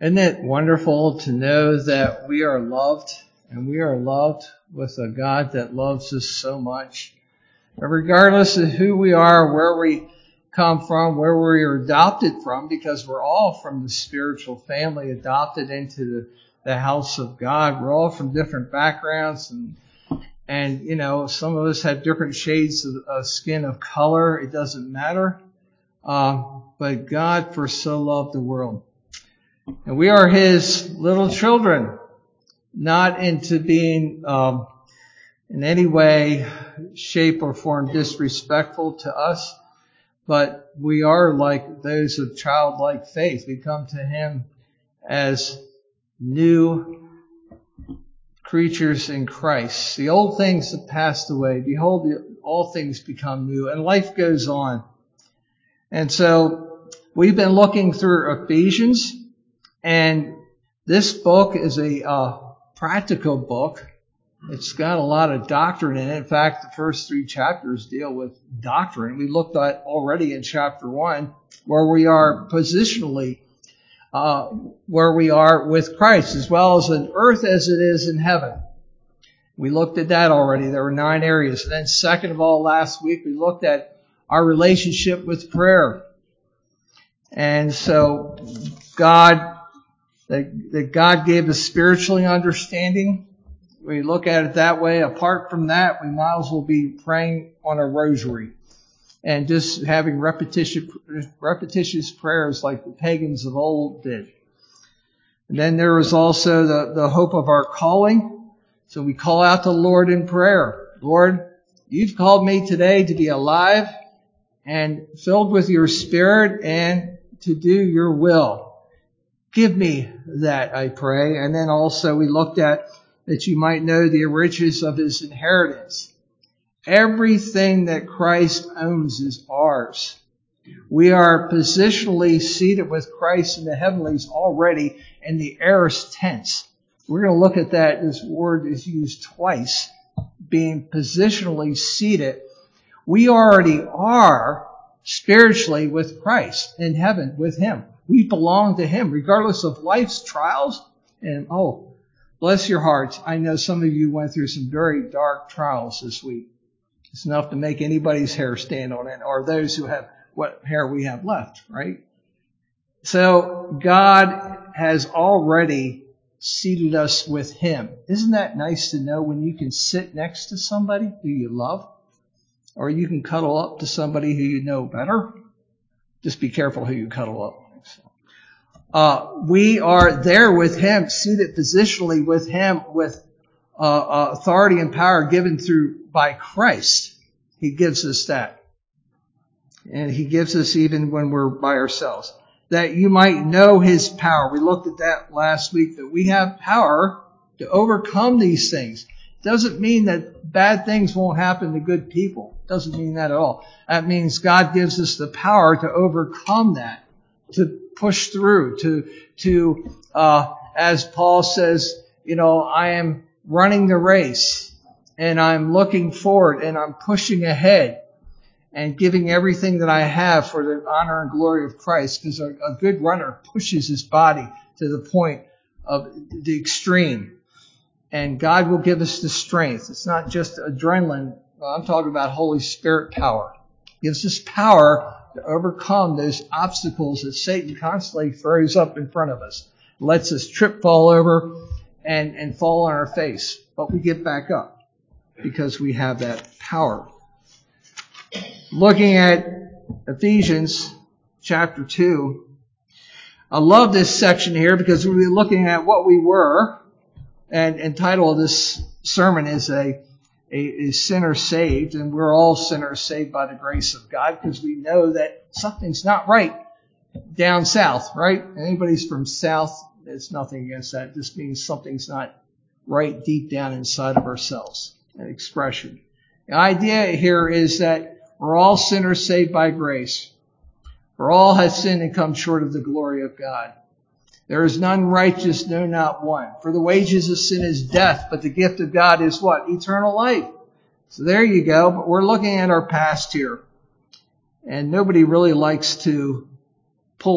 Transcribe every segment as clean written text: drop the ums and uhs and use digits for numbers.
Isn't it wonderful to know that we are loved, and we are loved with a God that loves us so much? And regardless of who we are, where we come from, where we are adopted from, because we're all from the spiritual family, adopted into the house of God. We're all from different backgrounds, and you know, some of us have different shades of skin of color. It doesn't matter. But God for so loved the world. And we are His little children, not into being in any way, shape, or form disrespectful to us, but we are like those of childlike faith. We come to Him as new creatures in Christ. The old things have passed away. Behold, all things become new, and life goes on. And so we've been looking through Ephesians, and this book is a practical book. It's got a lot of doctrine in it. In fact, the first 3 chapters deal with doctrine. We looked at already in chapter 1 where we are positionally, where we are with Christ, as well as on earth as it is in heaven. We looked at that already. There were 9 areas. And then second of all, last week we looked at our relationship with prayer. And so that God gave us spiritually understanding. We look at it that way. Apart from that, we might as well be praying on a rosary and just having repetitious prayers like the pagans of old did. And then there was also the hope of our calling. So we call out to the Lord in prayer. Lord, you've called me today to be alive and filled with your Spirit and to do your will. Give me that, I pray. And then also we looked at that you might know the riches of His inheritance. Everything that Christ owns is ours. We are positionally seated with Christ in the heavenlies already in the aorist tense. We're going to look at that. This word is used twice, being positionally seated. We already are spiritually with Christ in heaven with Him. We belong to Him regardless of life's trials. And bless your hearts. I know some of you went through some very dark trials this week. It's enough to make anybody's hair stand on end, or those who have what hair we have left, right? So God has already seated us with Him. Isn't that nice to know when you can sit next to somebody who you love? Or you can cuddle up to somebody who you know better. Just be careful who you cuddle up. We are there with Him, seated positionally with Him, with authority and power given by Christ. He gives us that. And He gives us even when we're by ourselves. That you might know His power. We looked at that last week, that we have power to overcome these things. Doesn't mean that bad things won't happen to good people. Doesn't mean that at all. That means God gives us the power to overcome that, to push through, to as Paul says, I am running the race and I'm looking forward and I'm pushing ahead and giving everything that I have for the honor and glory of Christ, because a good runner pushes his body to the point of the extreme. And God will give us the strength. It's not just adrenaline. I'm talking about Holy Spirit power. It gives us power to overcome those obstacles that Satan constantly throws up in front of us. Lets us trip, fall over, and fall on our face. But we get back up because we have that power. Looking at Ephesians chapter 2, I love this section here because we'll be looking at what we were. And title of this sermon is a sinner saved, and we're all sinners saved by the grace of God, because we know that something's not right down south, right? Anybody's from south, it's nothing against that. It just means something's not right deep down inside of ourselves, an expression. The idea here is that we're all sinners saved by grace. For all have sinned and come short of the glory of God. There is none righteous, no, not one. For the wages of sin is death, but the gift of God is what? Eternal life. So there you go. But we're looking at our past here. And nobody really likes to pull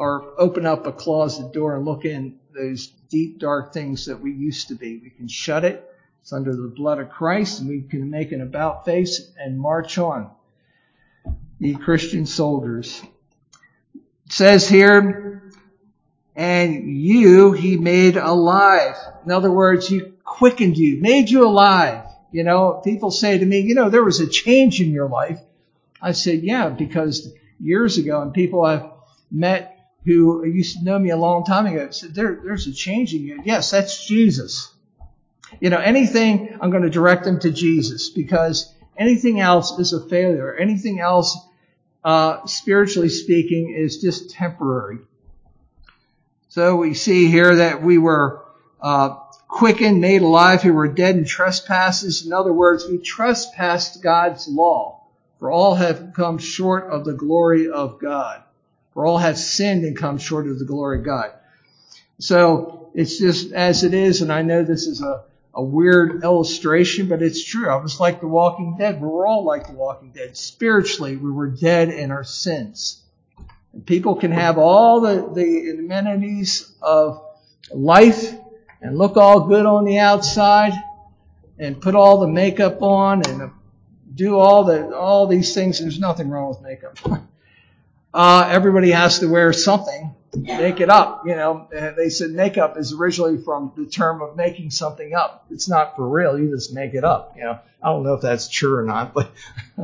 or open up a closet door and look in those deep, dark things that we used to be. We can shut it. It's under the blood of Christ, and we can make an about face and march on. Ye Christian soldiers. It says here, and you he made alive. In other words, he quickened you, made you alive. You know, people say to me, there was a change in your life. I said, yeah, because years ago, and people I've met who used to know me a long time ago said, there's a change in you. Yes, that's Jesus. Anything, I'm going to direct them to Jesus, because anything else is a failure. Anything else, spiritually speaking, is just temporary. So we see here that we were quickened, made alive, who were dead in trespasses. In other words, we trespassed God's law. For all have come short of the glory of God. For all have sinned and come short of the glory of God. So it's just as it is, and I know this is a weird illustration, but it's true. I was like the Walking Dead. We were all like the Walking Dead. Spiritually, we were dead in our sins. And people can have all the amenities of life and look all good on the outside and put all the makeup on and do all these things. There's nothing wrong with makeup. Everybody has to wear something. Make it up, They said makeup is originally from the term of making something up. It's not for real. You just make it up, I don't know if that's true or not, but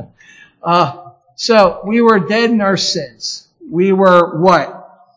so we were dead in our sins. We were what?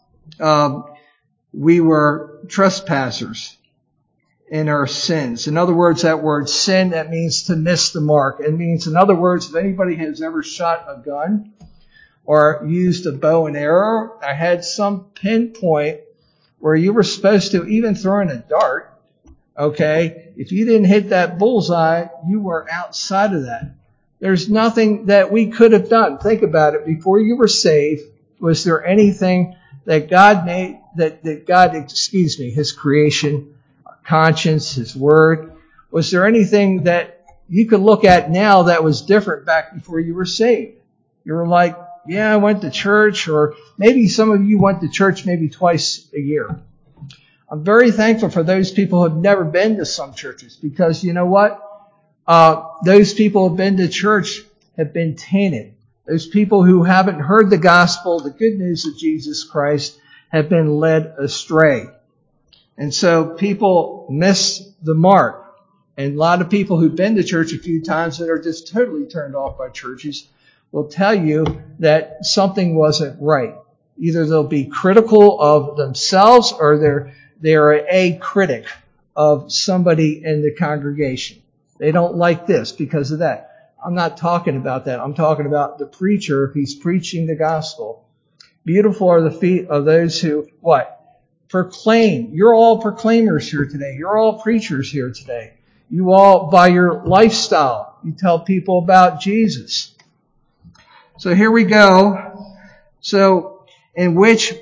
We were trespassers in our sins. In other words, that word sin, that means to miss the mark. It means, in other words, if anybody has ever shot a gun or used a bow and arrow, I had some pinpoint where you were supposed to, even throw in a dart, okay, if you didn't hit that bullseye, you were outside of that. There's nothing that we could have done. Think about it. Before you were saved, was there anything that God made, that God, His creation, conscience, His Word, was there anything that you could look at now that was different back before you were saved? You were like, yeah, I went to church, or maybe some of you went to church maybe twice a year. I'm very thankful for those people who have never been to some churches, because you know what? Those people who have been to church have been tainted. Those people who haven't heard the gospel, the good news of Jesus Christ, have been led astray. And so people miss the mark. And a lot of people who've been to church a few times that are just totally turned off by churches will tell you that something wasn't right. Either they'll be critical of themselves, or they're a critic of somebody in the congregation. They don't like this because of that. I'm not talking about that. I'm talking about the preacher if he's preaching the gospel. Beautiful are the feet of those who, what? Proclaim. You're all proclaimers here today. You're all preachers here today. You all, by your lifestyle, you tell people about Jesus. So here we go. So, in which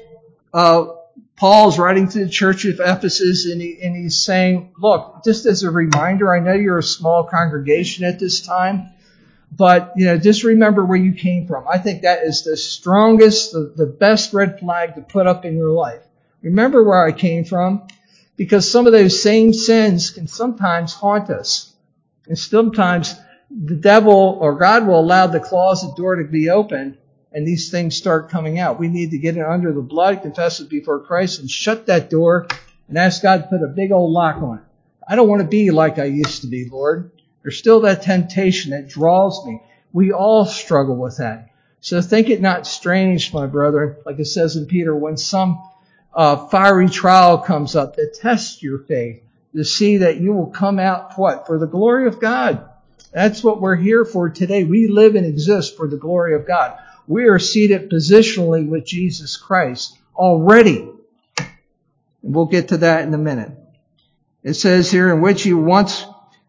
Paul's writing to the church of Ephesus, and he's saying, look, just as a reminder, I know you're a small congregation at this time, but just remember where you came from. I think that is the strongest, the best red flag to put up in your life. Remember where I came from, because some of those same sins can sometimes haunt us. And sometimes the devil or God will allow the closet door to be open and these things start coming out. We need to get it under the blood, confess it before Christ, and shut that door and ask God to put a big old lock on it. I don't want to be like I used to be, Lord. There's still that temptation that draws me. We all struggle with that. So think it not strange, my brethren, like it says in Peter, when some fiery trial comes up that tests your faith, to see that you will come out what? For the glory of God. That's what we're here for today. We live and exist for the glory of God. We are seated positionally with Jesus Christ already. And we'll get to that in a minute. It says here, in which you once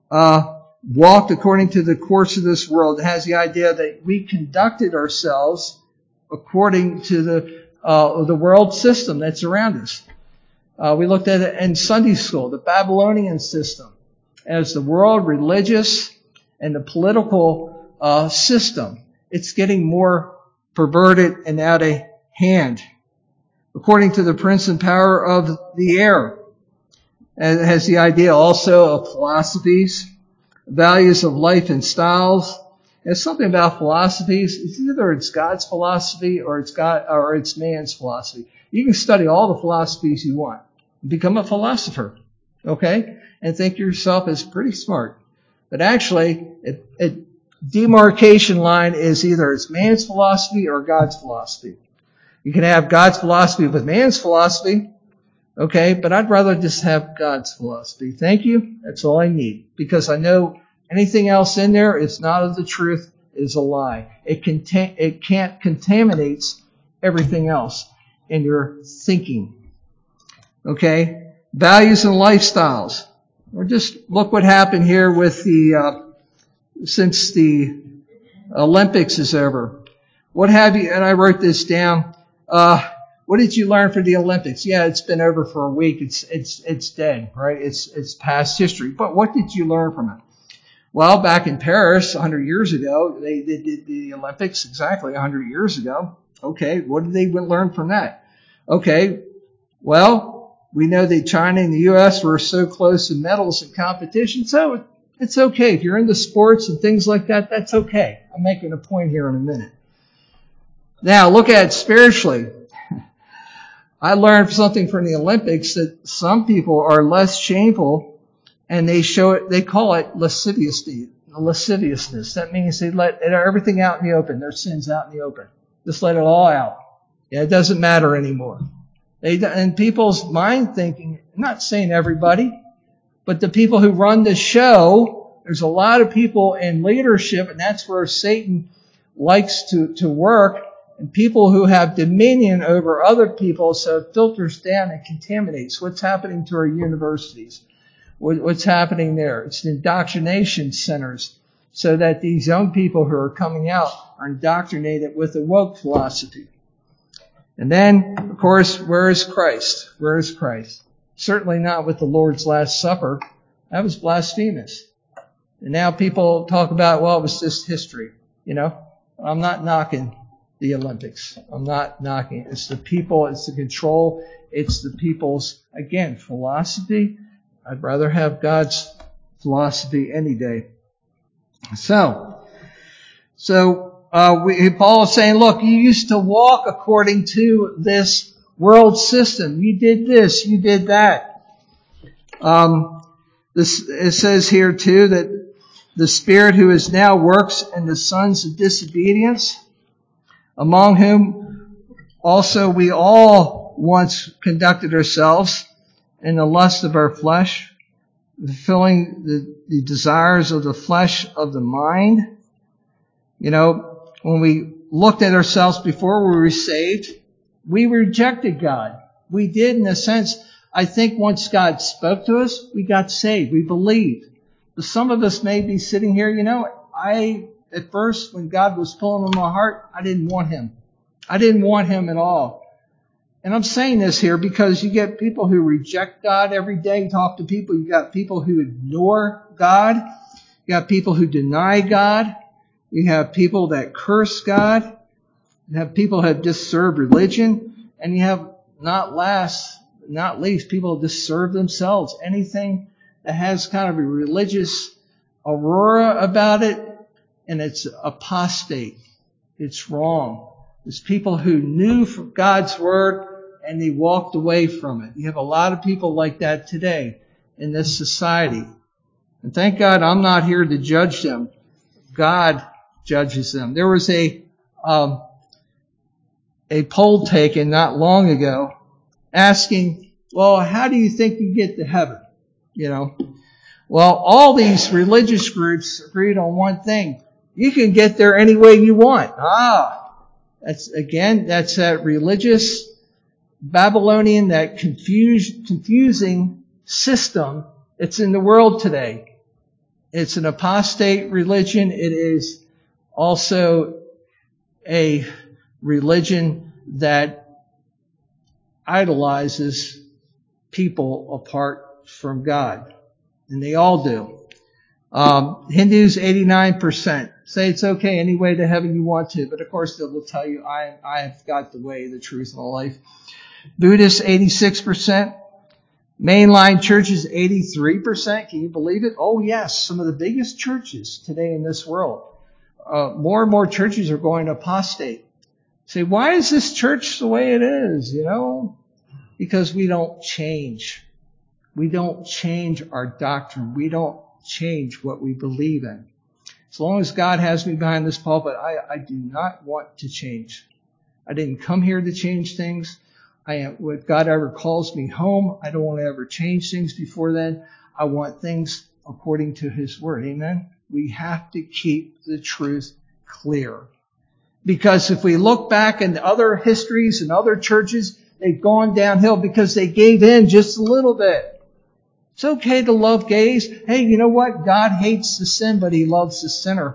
walked according to the course of this world. It has the idea that we conducted ourselves according to the world system that's around us. We looked at it in Sunday school, the Babylonian system, as the world religious and the political system. It's getting more perverted and out of hand. according to the prince and power of the air. And it has the idea also of philosophies, values of life and styles. It's something about philosophies. It's either it's God's philosophy or it's man's philosophy. You can study all the philosophies you want. Become a philosopher, okay? And think yourself as pretty smart. But actually, a demarcation line is either it's man's philosophy or God's philosophy. You can have God's philosophy with man's philosophy, okay? But I'd rather just have God's philosophy. Thank you. That's all I need. Because I know anything else in there is not of the truth, is a lie. It can't contaminates everything else in your thinking. Okay? Values and lifestyles. Or just look what happened here with since the Olympics is over. What have you, and I wrote this down, what did you learn from the Olympics? Yeah, it's been over for a week. It's dead, right? It's past history. But what did you learn from it? Well, back in Paris 100 years ago, they did the Olympics exactly 100 years ago. Okay, what did they learn from that? Okay, well, we know that China and the U.S. were so close in medals and competition, so it's okay. If you're into sports and things like that, that's okay. I'm making a point here in a minute. Now, look at it spiritually. I learned something from the Olympics that some people are less shameful, and they call it lasciviousness. That means they let everything out in the open, their sins out in the open. Just let it all out. Yeah, it doesn't matter anymore. And people's mind thinking, I'm not saying everybody, but the people who run the show, there's a lot of people in leadership, and that's where Satan likes to work, and people who have dominion over other people, so it filters down and contaminates. What's happening to our universities? What's happening there? It's indoctrination centers, so that these young people who are coming out are indoctrinated with a woke philosophy. And then, of course, where is Christ? Where is Christ? Certainly not with the Lord's Last Supper. That was blasphemous. And now people talk about, well, it was just history. You know, I'm not knocking the Olympics. I'm not knocking it. It's the people, it's the control, it's the people's, again, philosophy. I'd rather have God's philosophy any day. So Paul is saying, look, you used to walk according to this world system. You did this, you did that. It says here too that the Spirit who is now works in the sons of disobedience, among whom also we all once conducted ourselves in the lust of our flesh, fulfilling the desires of the flesh of the mind. You know, when we looked at ourselves before we were saved, we rejected God. We did, in a sense. I think once God spoke to us, we got saved. We believed. But some of us may be sitting here, you know, at first, when God was pulling on my heart, I didn't want Him. I didn't want Him at all. And I'm saying this here because you get people who reject God every day. You talk to people. You got people who ignore God. You got people who deny God. You have people that curse God. You have people who have just served religion. And you have, not least, people who just serve themselves. Anything that has kind of a religious aurora about it, and it's apostate. It's wrong. There's people who knew from God's Word and they walked away from it. You have a lot of people like that today in this society. And thank God I'm not here to judge them. God judges them. There was a poll taken not long ago asking, well, how do you think you get to heaven? You know, well, all these religious groups agreed on one thing. You can get there any way you want. That's that religious Babylonian, that confusing system that's in the world today. It's an apostate religion. It is also a religion that idolizes people apart from God. And they all do. Hindus, 89%. Say it's okay any way to heaven you want to. But of course they will tell you, I have got the way, the truth, and the life. Buddhists, 86%. Mainline churches, 83%. Can you believe it? Oh, yes. Some of the biggest churches today in this world. More and more churches are going apostate. Say, why is this church the way it is? Because we don't change. We don't change our doctrine. We don't change what we believe in. As long as God has me behind this pulpit, I do not want to change. I didn't come here to change things. If God ever calls me home, I don't want to ever change things before then. I want things according to His Word. Amen? We have to keep the truth clear. Because if we look back in other histories and other churches, they've gone downhill because they gave in just a little bit. It's okay to love gays. Hey, you know what? God hates the sin, but He loves the sinner.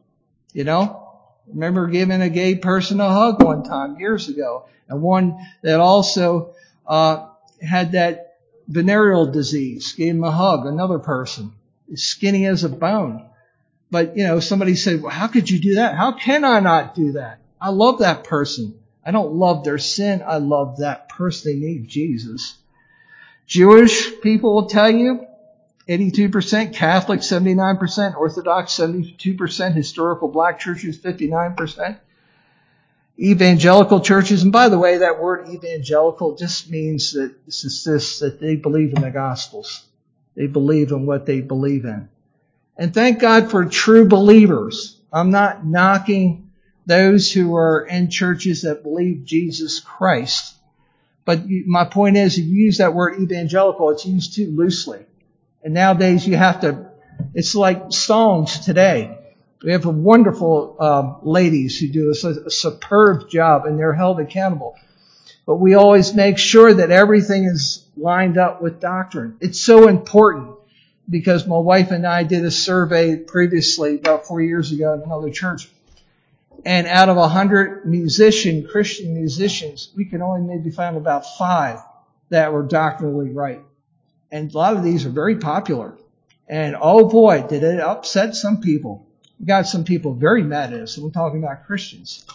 Remember giving a gay person a hug one time years ago. And one that also had that venereal disease. Gave him a hug, another person. Skinny as a bone. But, somebody said, well, how could you do that? How can I not do that? I love that person. I don't love their sin. I love that person. They need Jesus. Jewish people will tell you, 82%, Catholic 79%, Orthodox 72%, historical black churches 59%, evangelical churches. And by the way, that word evangelical just means that they believe in the Gospels. They believe in what they believe in. And thank God for true believers. I'm not knocking those who are in churches that believe Jesus Christ. But my point is, if you use that word evangelical, it's used too loosely. And nowadays it's like songs today. We have wonderful ladies who do a superb job, and they're held accountable. But we always make sure that everything is lined up with doctrine. It's so important because my wife and I did a survey previously, about 4 years ago, at another church. And out of 100 Christian musicians, we could only maybe find about 5 that were doctrinally right. And a lot of these are very popular. And oh boy, did it upset some people. We got some people very mad at us. And we're talking about Christians.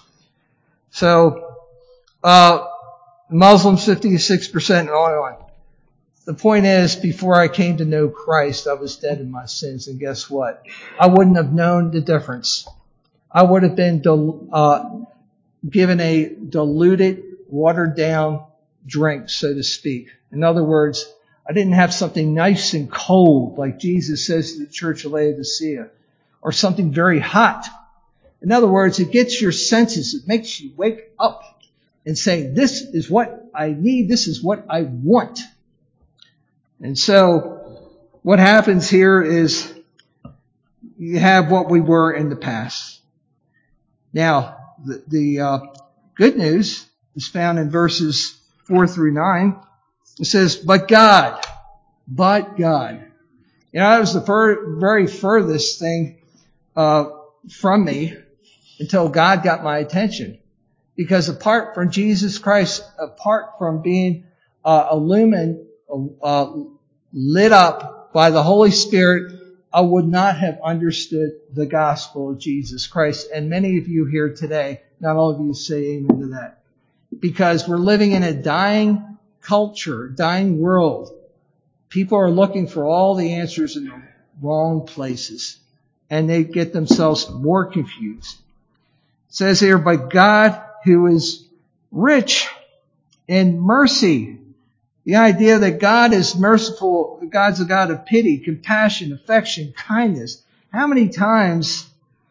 So, Muslims 56% and on and on. The point is, before I came to know Christ, I was dead in my sins. And guess what? I wouldn't have known the difference. I would have been given a diluted, watered down drink, so to speak. In other words, I didn't have something nice and cold, like Jesus says to the church of Laodicea, or something very hot. In other words, it gets your senses. It makes you wake up and say, this is what I need. This is what I want. And so what happens here is you have what we were in the past. Now, the good news is found in verses 4 through 9. It says, but God. That was the very furthest thing from me until God got my attention. Because apart from Jesus Christ, apart from being illumined, lit up by the Holy Spirit, I would not have understood the gospel of Jesus Christ. And many of you here today, not all of you say amen to that. Because we're living in a dying culture, dying world. People are looking for all the answers in the wrong places. And they get themselves more confused. It says here, but God who is rich in mercy. The idea that God is merciful, God's a God of pity, compassion, affection, kindness. How many times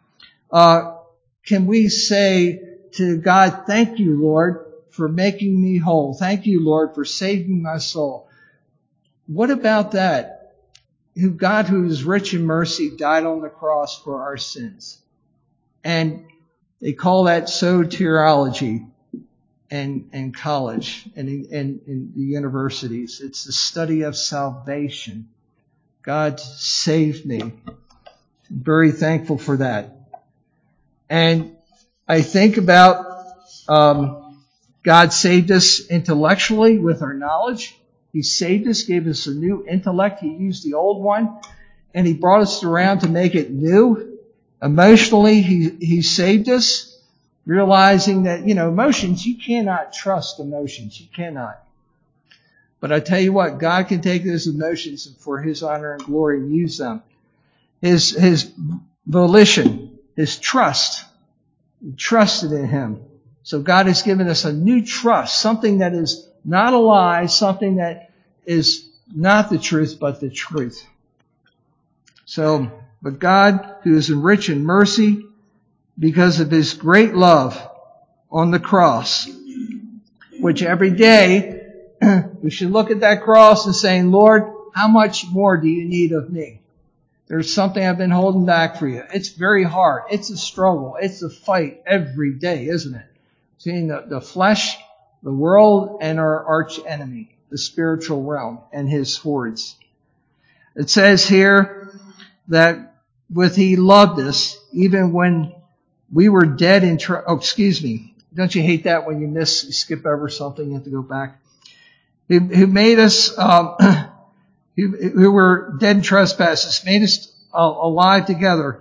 can we say to God, thank you, Lord, for making me whole. Thank you, Lord, for saving my soul. What about that? God who is rich in mercy died on the cross for our sins. And they call that soteriology. And college and in the universities. It's the study of salvation. God saved me. I'm very thankful for that. And I think about God saved us intellectually with our knowledge. He saved us, gave us a new intellect. He used the old one, and He brought us around to make it new. Emotionally, He saved us. realizing that, emotions, you cannot trust emotions. You cannot. But I tell you what, God can take those emotions and for His honor and glory and use them. His volition, His trust. We trusted in Him. So God has given us a new trust, something that is not a lie, something that is not the truth, but the truth. So, but God, who is rich in mercy, because of His great love on the cross, which every day we should look at that cross and saying, Lord, how much more do you need of me? There's something I've been holding back for you. It's very hard. It's a struggle. It's a fight every day, isn't it? Between the flesh, the world, and our arch enemy, the spiritual realm and his hordes. It says here that He loved us even when we were dead in Don't you hate that when you skip over something, you have to go back? Who made us, who were dead in trespasses, made us alive together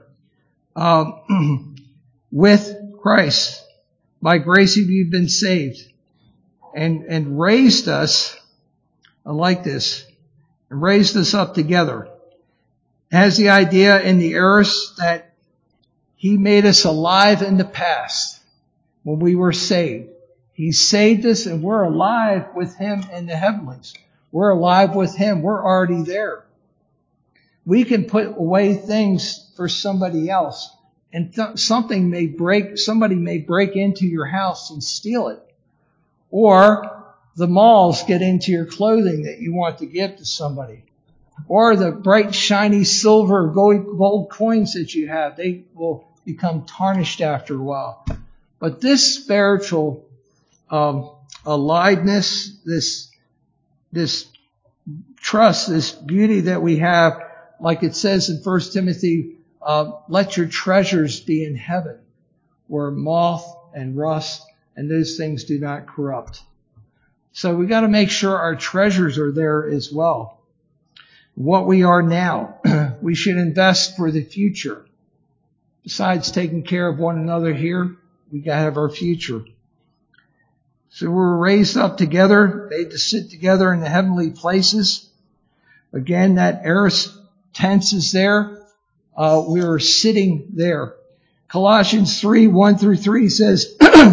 with Christ. By grace have you been saved, and raised us. I like this. And raised us up together. It has the idea in the aorist that He made us alive in the past when we were saved. He saved us and we're alive with Him in the heavenlies. We're alive with Him. We're already there. We can put away things for somebody else, and somebody may break into your house and steal it. Or the moths get into your clothing that you want to give to somebody. Or the bright, shiny silver, gold coins that you have, they will become tarnished after a while. But this spiritual aliveness, this trust, this beauty that we have, like it says in 1 Timothy, let your treasures be in heaven, where moth and rust and those things do not corrupt. So we got to make sure our treasures are there as well. What we are now, we should invest for the future. Besides taking care of one another here, we got to have our future. So we're raised up together, made to sit together in the heavenly places. Again, that aorist tense is there. We are sitting there. Colossians 3:1-3 says,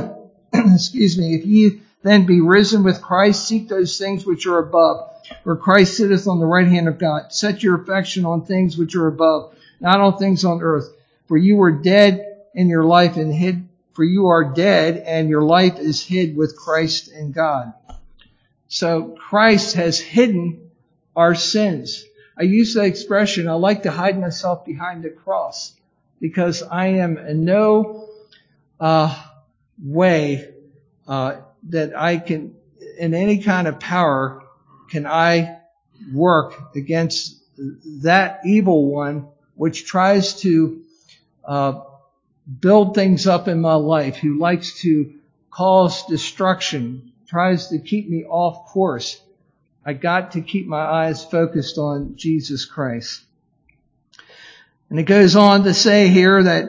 if ye then be risen with Christ, seek those things which are above, where Christ sitteth on the right hand of God. Set your affection on things which are above, not on things on earth. For you were dead in your life and hid. For you are dead, and your life is hid with Christ in God. So Christ has hidden our sins. I use that expression, I like to hide myself behind the cross, because I am in no way that I can, in any kind of power, can I work against that evil one which tries to build things up in my life, who likes to cause destruction, tries to keep me off course. I got to keep my eyes focused on Jesus Christ. And it goes on to say here that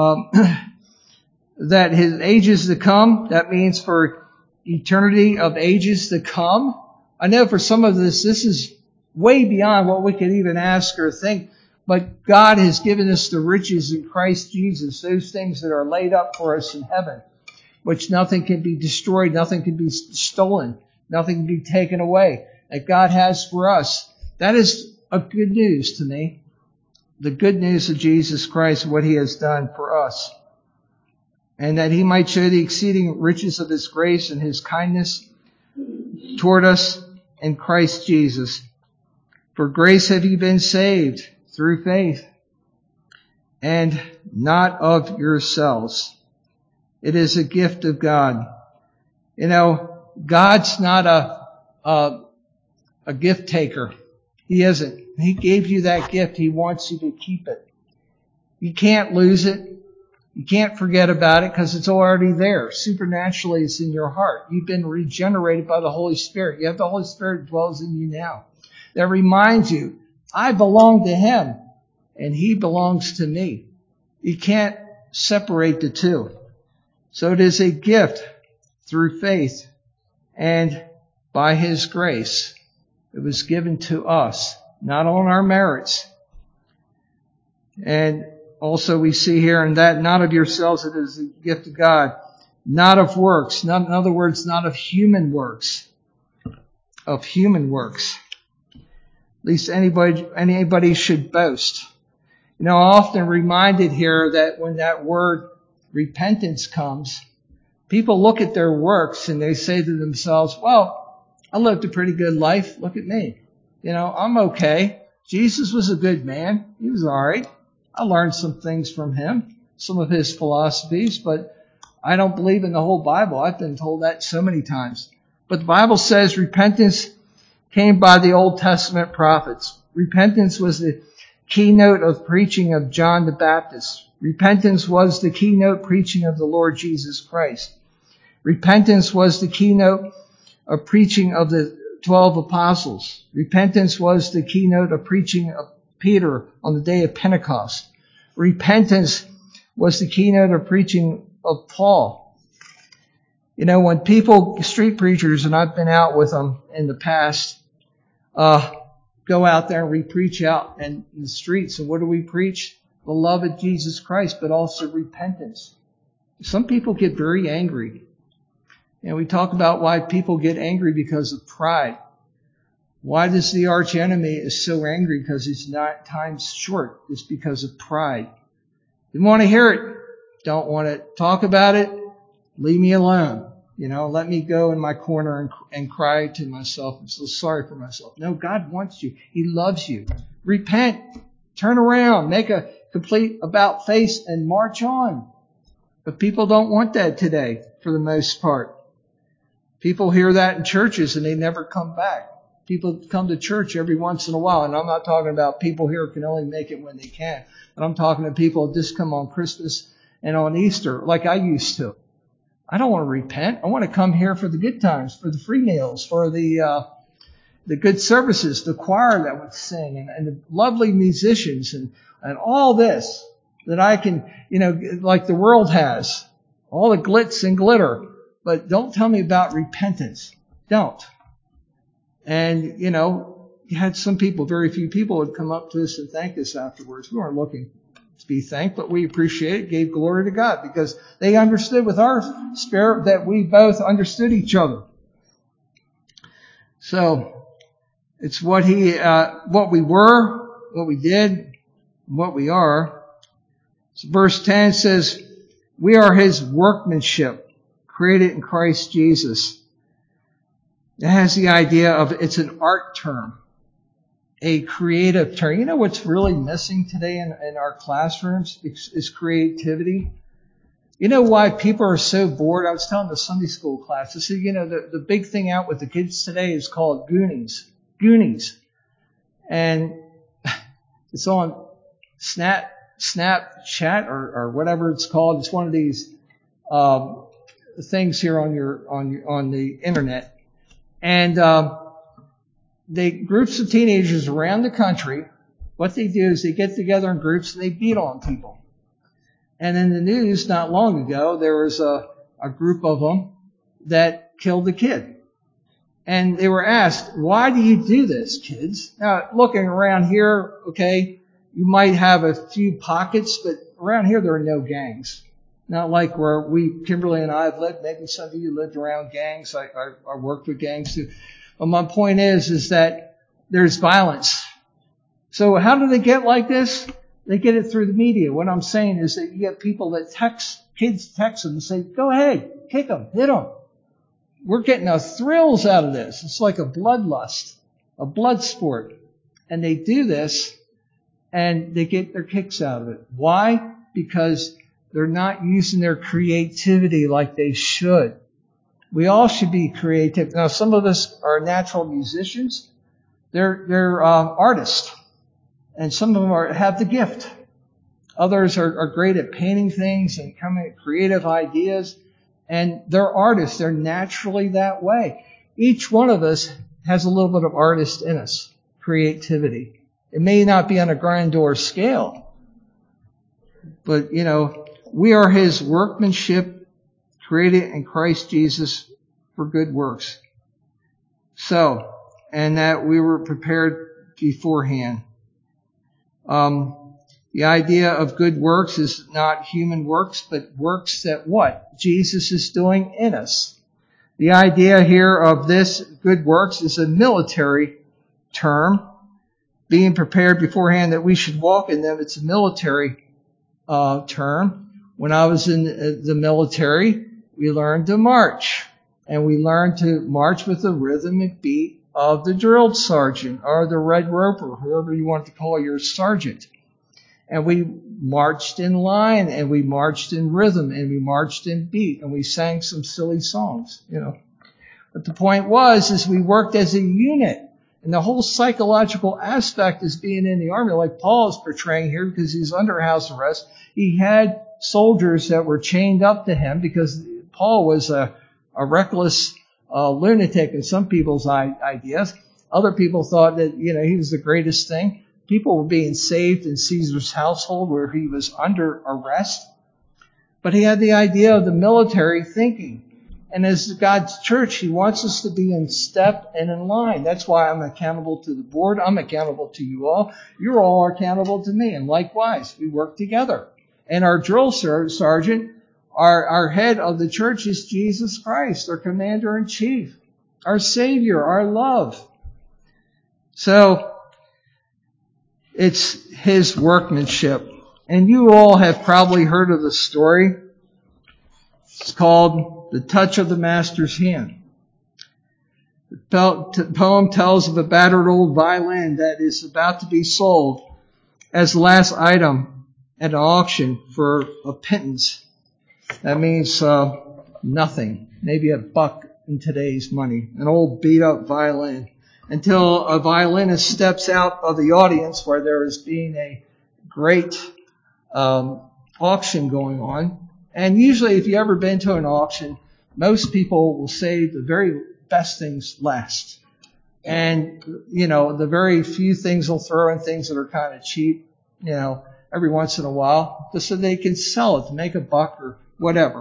that His ages to come, that means for eternity of ages to come. I know for some of this is way beyond what we could even ask or think. But God has given us the riches in Christ Jesus, those things that are laid up for us in heaven, which nothing can be destroyed, nothing can be stolen, nothing can be taken away, that God has for us. That is a good news to me. The good news of Jesus Christ, what He has done for us. And that He might show the exceeding riches of His grace and His kindness toward us in Christ Jesus. For grace have ye been saved through faith, and not of yourselves. It is a gift of God. God's not a gift taker. He isn't. He gave you that gift. He wants you to keep it. You can't lose it. You can't forget about it because it's already there. Supernaturally, it's in your heart. You've been regenerated by the Holy Spirit. You have the Holy Spirit dwells in you now. That reminds you, I belong to Him and He belongs to me. You can't separate the two. So it is a gift through faith and by His grace. It was given to us, not on our merits. And also we see here in that, not of yourselves, it is a gift of God, not of works. In other words, not of human works. Of human works. At least anybody should boast. You know, I'm often reminded here that when that word repentance comes, people look at their works and they say to themselves, well, I lived a pretty good life. Look at me. You know, I'm okay. Jesus was a good man. He was all right. I learned some things from him, some of his philosophies, but I don't believe in the whole Bible. I've been told that so many times. But the Bible says repentance came by the Old Testament prophets. Repentance was the keynote of preaching of John the Baptist. Repentance was the keynote preaching of the Lord Jesus Christ. Repentance was the keynote of preaching of the 12 apostles. Repentance was the keynote of preaching of Peter on the day of Pentecost. Repentance was the keynote of preaching of Paul. You know, when people, street preachers, and I've been out with them in the past, go out there and we preach out in the streets. And what do we preach? The love of Jesus Christ, but also repentance. Some people get very angry. And we talk about why people get angry because of pride. Why does the arch enemy is so angry? Because he's not time's short. It's because of pride. Didn't want to hear it. Don't want to talk about it. Leave me alone. You know, let me go in my corner and cry to myself. I'm so sorry for myself. No, God wants you. He loves you. Repent. Turn around. Make a complete about face and march on. But people don't want that today for the most part. People hear that in churches and they never come back. People come to church every once in a while. And I'm not talking about people here who can only make it when they can. But I'm talking to people who just come on Christmas and on Easter like I used to. I don't want to repent. I want to come here for the good times, for the free meals, for the good services, the choir that would sing, and the lovely musicians, and all this that I can, you know, like the world has, all the glitz and glitter. But don't tell me about repentance. Don't. And, you know, you had some people, very few people would come up to us and thank us afterwards. We weren't looking to be thanked, but we appreciate it, gave glory to God because they understood with our spirit that we both understood each other. So it's what we were, what we did, what we are. So verse 10 says, we are His workmanship, created in Christ Jesus. It has the idea of, it's an art term, a creative term. You know what's really missing today in our classrooms is creativity. You know why people are so bored? I was telling the Sunday school class, I said, you know, the big thing out with the kids today is called Goonies. Goonies. And it's on Snapchat or whatever it's called. It's one of these things here on the internet. And groups of teenagers around the country, what they do is they get together in groups and they beat on people. And in the news not long ago, there was a group of them that killed a kid. And they were asked, why do you do this, kids? Now, looking around here, okay, you might have a few pockets, but around here there are no gangs. Not like where Kimberly and I have lived. Maybe some of you lived around gangs. I worked with gangs too. But my point is that there's violence. So how do they get like this? They get it through the media. What I'm saying is that you get people that kids text them and say, go ahead, kick them, hit them. We're getting the thrills out of this. It's like a bloodlust, a blood sport. And they do this and they get their kicks out of it. Why? Because they're not using their creativity like they should. We all should be creative. Now, some of us are natural musicians. They're artists. And some of them have the gift. Others are great at painting things and coming with creative ideas. And they're artists. They're naturally that way. Each one of us has a little bit of artist in us, creativity. It may not be on a grandeur scale. But, you know, we are His workmanship, created in Christ Jesus for good works. So, and that we were prepared beforehand. The idea of good works is not human works, but works that what? Jesus is doing in us. The idea here of this good works is a military term, being prepared beforehand that we should walk in them. It's a military term. When I was in the military, we learned to march. And we learned to march with the rhythmic beat of the drill sergeant or the red roper, whoever you want to call your sergeant. And we marched in line, and we marched in rhythm, and we marched in beat, and we sang some silly songs, But the point is we worked as a unit. And the whole psychological aspect is being in the army, like Paul is portraying here, because he's under house arrest. He had soldiers that were chained up to him because Paul was a reckless lunatic in some people's ideas. Other people thought that, he was the greatest thing. People were being saved in Caesar's household where he was under arrest. But he had the idea of the military thinking. And as God's church, he wants us to be in step and in line. That's why I'm accountable to the board. I'm accountable to you all. You're all accountable to me. And likewise, we work together. And our drill sergeant, our head of the church is Jesus Christ, our commander-in-chief, our Savior, our love. So, it's his workmanship. And you all have probably heard of the story. It's called The Touch of the Master's Hand. The poem tells of a battered old violin that is about to be sold as the last item at an auction for a pittance. That means nothing, maybe $1 in today's money, an old beat-up violin. Until a violinist steps out of the audience where there is being a great auction going on. And usually if you've ever been to an auction, most people will save the very best things last. And, the very few things they'll throw in things that are kind of cheap, every once in a while, just so they can sell it to make $1 or whatever.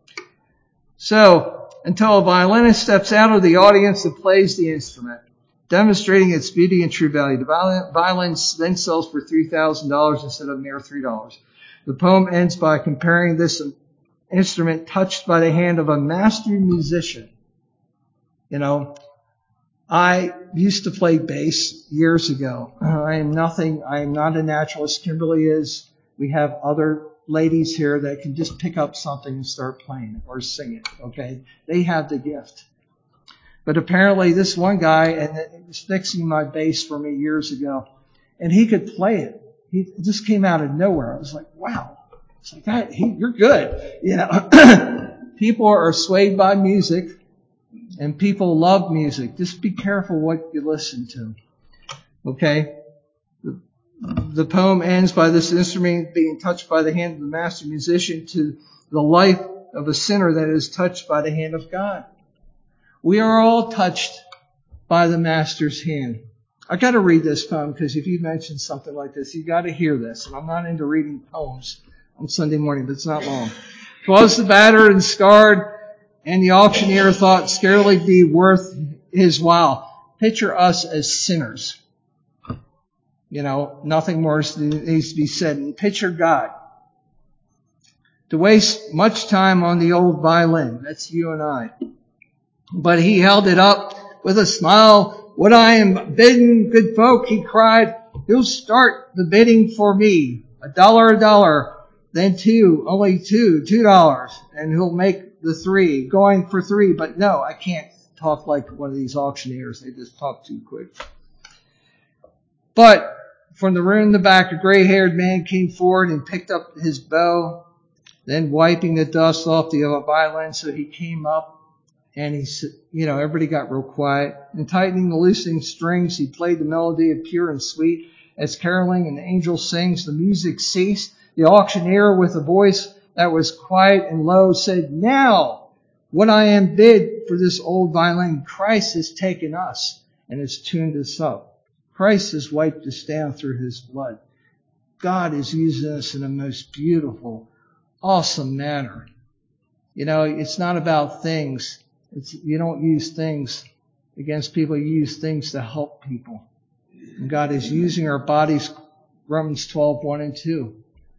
So, until a violinist steps out of the audience and plays the instrument, demonstrating its beauty and true value. The violin then sells for $3,000 instead of mere $3. The poem ends by comparing this instrument touched by the hand of a master musician. I used to play bass years ago. I am not a naturalist. Kimberly is. We have other ladies here that can just pick up something and start playing it or sing it. Okay? They have the gift. But apparently this one guy, and it was fixing my bass for me years ago, and he could play it. He just came out of nowhere. I was like, wow. It's like, that, you're good. People are swayed by music, and people love music. Just be careful what you listen to. Okay? The poem ends by this instrument being touched by the hand of the master musician to the life of a sinner that is touched by the hand of God. We are all touched by the Master's hand. I got to read this poem because if you mention something like this, you got to hear this. And I'm not into reading poems on Sunday morning, but it's not long. 'Twas the battered and scarred, and the auctioneer thought scarcely be worth his while. Picture us as sinners. Nothing more needs to be said. And picture God. To waste much time on the old violin. That's you and I. But he held it up with a smile. What I am bidding, good folk, he cried, he'll start the bidding for me. $1, then only $2, and he'll make the 3, going for 3. But no, I can't talk like one of these auctioneers. They just talk too quick. But from the room in the back, a gray-haired man came forward and picked up his bow, then wiping the dust off the violin. So he came up. And everybody got real quiet. And tightening the loosening strings, he played the melody of pure and sweet. As caroling and the angel sings, the music ceased. The auctioneer, with a voice that was quiet and low, said, now, what I am bid for this old violin, Christ has taken us and has tuned us up. Christ has wiped us down through his blood. God is using us in a most beautiful, awesome manner. It's not about things. You don't use things against people. You use things to help people. And God is using our bodies, Romans 12, 1 and 2.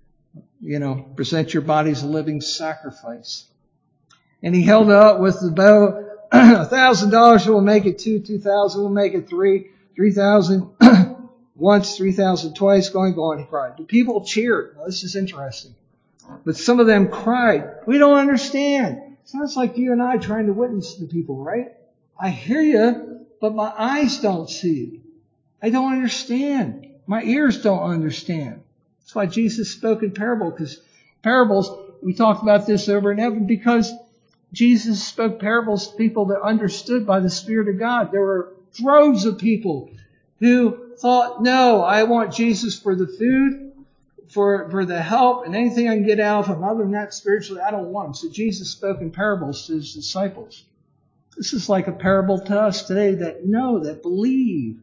Present your bodies a living sacrifice. And he held it up with the bow. $1,000 will make it 2. 2,000 will make it 3. 3,000 once, 3,000 twice. Going, he cried. The people cheered. Now, this is interesting. But some of them cried, we don't understand. Sounds like you and I trying to witness to people, right? I hear you, but my eyes don't see you. I don't understand. My ears don't understand. That's why Jesus spoke in parable, because parables, we talked about this over and over, because Jesus spoke parables to people that understood by the Spirit of God. There were droves of people who thought, no, I want Jesus for the food, for the help, and anything I can get out of him. Other than that, spiritually, I don't want him. So Jesus spoke in parables to his disciples. This is like a parable to us today that know, that believe.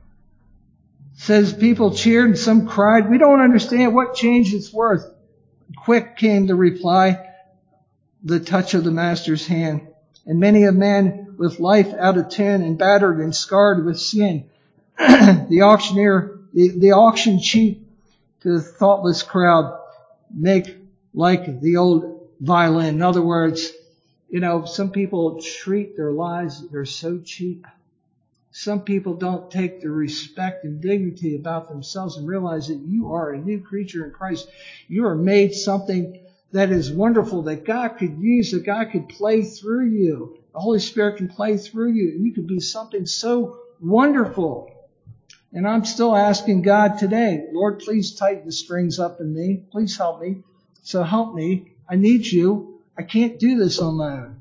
It says people cheered and some cried. We don't understand what change it's worth. Quick came the reply, the touch of the Master's hand. And many a man with life out of tune and battered and scarred with sin. The auctioneer, the auction cheap, to the thoughtless crowd, make like the old violin. In other words, some people treat their lives, they're so cheap. Some people don't take the respect and dignity about themselves and realize that you are a new creature in Christ. You are made something that is wonderful, that God could use, that God could play through you. The Holy Spirit can play through you, and you could be something so wonderful. And I'm still asking God today, Lord, please tighten the strings up in me. Please help me. So help me. I need you. I can't do this on my own.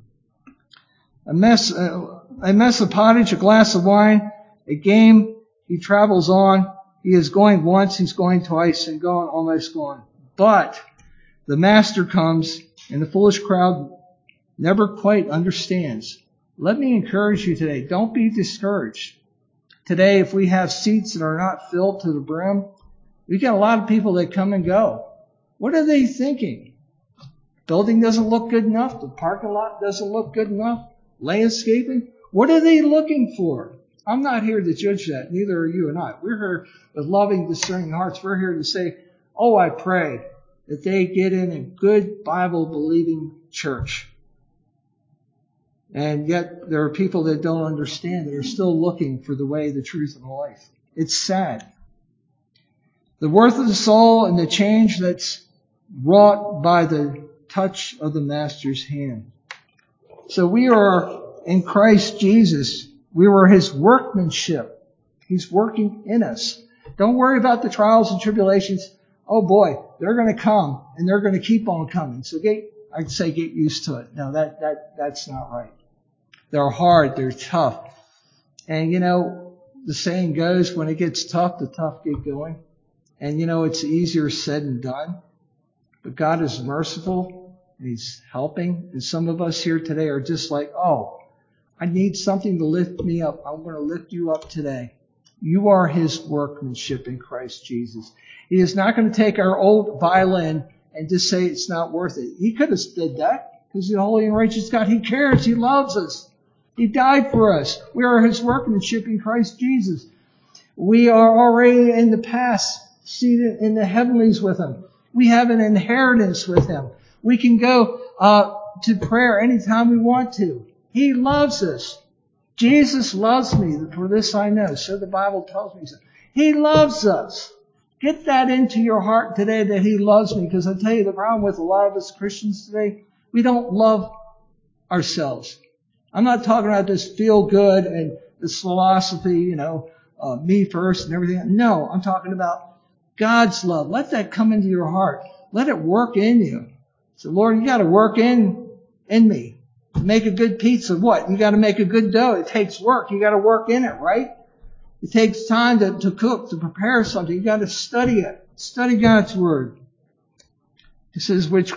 A mess of pottage, a glass of wine, a game. He travels on. He is going once, he's going twice, and going, almost gone. But the Master comes, and the foolish crowd never quite understands. Let me encourage you today. Don't be discouraged. Today, if we have seats that are not filled to the brim, we got a lot of people that come and go. What are they thinking? Building doesn't look good enough. The parking lot doesn't look good enough. Landscaping. What are they looking for? I'm not here to judge that. Neither are you and I. We're here with loving, discerning hearts. We're here to say, I pray that they get in a good Bible-believing church. And yet there are people that don't understand, that are still looking for the way, the truth, and the life. It's sad. The worth of the soul and the change that's wrought by the touch of the Master's hand. So we are in Christ Jesus. We were his workmanship. He's working in us. Don't worry about the trials and tribulations. Oh boy, they're going to come, and they're going to keep on coming. So I'd say get used to it. No, that's not right. They're hard. They're tough. And the saying goes, when it gets tough, the tough get going. And it's easier said than done. But God is merciful, and he's helping. And some of us here today are just like, I need something to lift me up. I'm going to lift you up today. You are his workmanship in Christ Jesus. He is not going to take our old violin and just say it's not worth it. He could have said that, because the holy and righteous God, he cares. He loves us. He died for us. We are his workmanship in Christ Jesus. We are already in the past seated in the heavenlies with him. We have an inheritance with him. We can go to prayer anytime we want to. He loves us. Jesus loves me. For this I know. So the Bible tells me so. He loves us. Get that into your heart today, that he loves me. Because I tell you, the problem with a lot of us Christians today, we don't love ourselves. I'm not talking about this feel good and this philosophy, me first and everything. No, I'm talking about God's love. Let that come into your heart. Let it work in you. So Lord, you got to work in me. To make a good pizza, what? You got to make a good dough. It takes work. You got to work in it, right? It takes time to cook, to prepare something. You got to study it. Study God's word. It says, which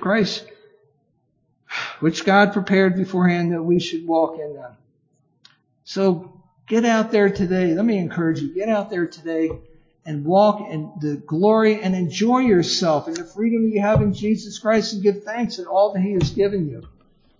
God prepared beforehand that we should walk in them. So get out there today. Let me encourage you. Get out there today and walk in the glory and enjoy yourself in the freedom you have in Jesus Christ, and give thanks at all that he has given you.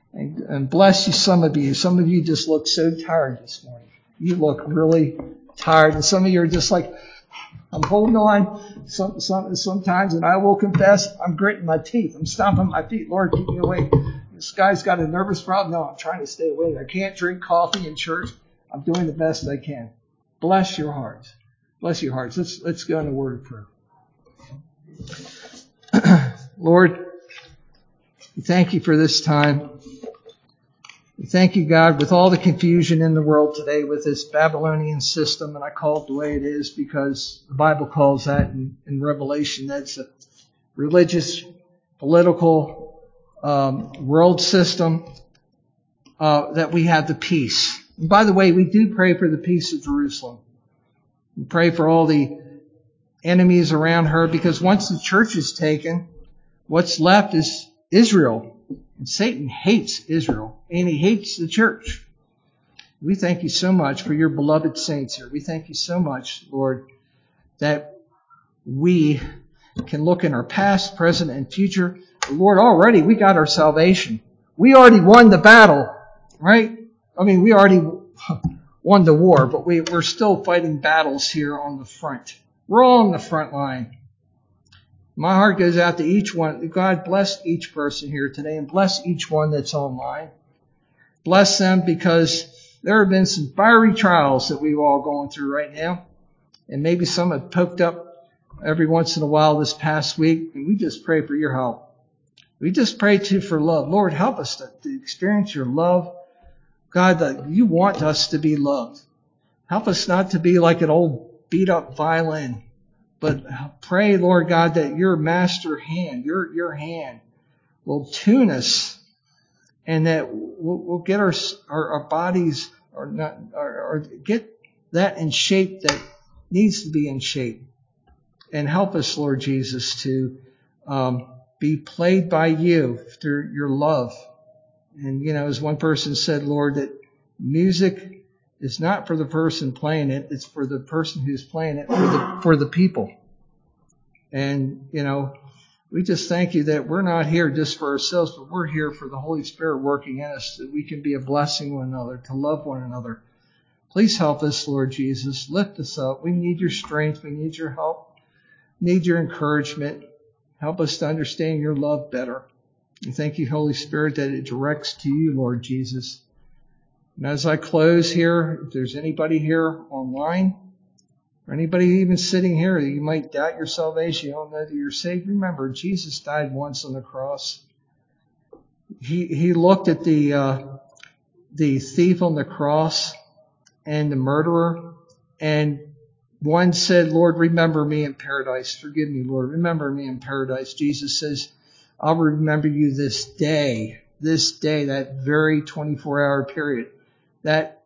And bless you, some of you. Some of you just look so tired this morning. You look really tired. And some of you are just like, I'm holding on sometimes, and I will confess, I'm gritting my teeth. I'm stomping my feet. Lord, keep me awake. This guy's got a nervous problem. No, I'm trying to stay awake. I can't drink coffee in church. I'm doing the best I can. Bless your hearts. Bless your hearts. Let's go into a word of prayer. Lord, we thank you for this time. We thank you, God, with all the confusion in the world today with this Babylonian system, and I call it the way it is because the Bible calls that in Revelation, that's a religious, political world system, that we have the peace. And by the way, we do pray for the peace of Jerusalem. We pray for all the enemies around her, because once the church is taken, what's left is Israel. And Satan hates Israel, and he hates the church. We thank you so much for your beloved saints here. We thank you so much, Lord, that we can look in our past, present, and future. Lord, already we got our salvation. We already won the battle, right? I mean, we already won the war, but we're still fighting battles here on the front. We're all on the front line. My heart goes out to each one. God, bless each person here today, and bless each one that's online. Bless them, because there have been some fiery trials that we've all gone through right now. And maybe some have poked up every once in a while this past week. And we just pray for your help. We just pray too for love. Lord, help us to experience your love. God, that you want us to be loved. Help us not to be like an old beat up violin. But pray, Lord God, that your master hand, your hand will tune us, and that we'll get our bodies or get that in shape that needs to be in shape. And help us, Lord Jesus, to be played by you through your love. And, as one person said, Lord, that music is not for the person playing it, it's for the person who's playing it for the people. And, we just thank you that we're not here just for ourselves, but we're here for the Holy Spirit working in us, that we can be a blessing to one another, to love one another. Please help us, Lord Jesus. Lift us up. We need your strength. We need your help. We need your encouragement. Help us to understand your love better. And thank you, Holy Spirit, that it directs to you, Lord Jesus. And as I close here, if there's anybody here online, or anybody even sitting here that you might doubt your salvation, you don't know that you're saved, remember, Jesus died once on the cross. He looked at the thief on the cross and the murderer, and one said, Lord, remember me in paradise. Forgive me, Lord. Remember me in paradise. Jesus says, I'll remember you this day, that very 24-hour period. That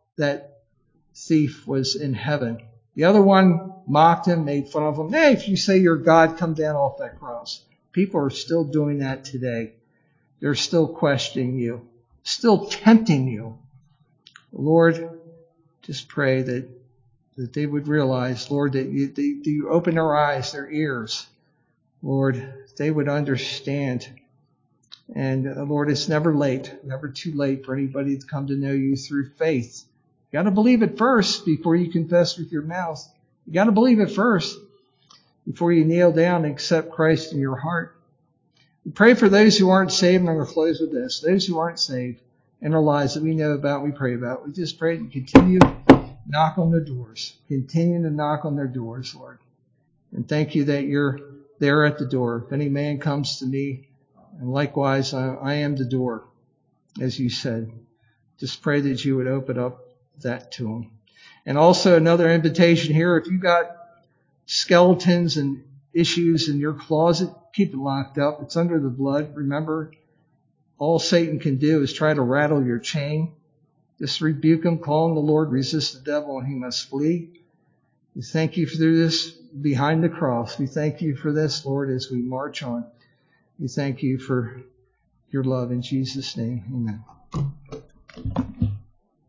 thief was in heaven. The other one mocked him, made fun of him. Hey, if you say you're God, come down off that cross. People are still doing that today. They're still questioning you, still tempting you. Lord, just pray that they would realize, Lord, that you open their eyes, their ears. Lord, they would understand. And Lord, it's never late, never too late for anybody to come to know you through faith. You got to believe it first before you confess with your mouth. You got to believe it first before you kneel down and accept Christ in your heart. We pray for those who aren't saved, and I'm going to close with this. Those who aren't saved in our lives that we know about, we pray about. We just pray to continue to knock on their doors. Continue to knock on their doors, Lord. And thank you that you're there at the door. If any man comes to me, and likewise I am the door, as you said. Just pray that you would open up that to them. And also another invitation here, if you got skeletons and issues in your closet, keep it locked up. It's under the blood. Remember, all Satan can do is try to rattle your chain. Just rebuke him, call on the Lord, resist the devil, and he must flee. We thank you for this behind the cross. We thank you for this, Lord, as we march on. We thank you for your love in Jesus' name. Amen.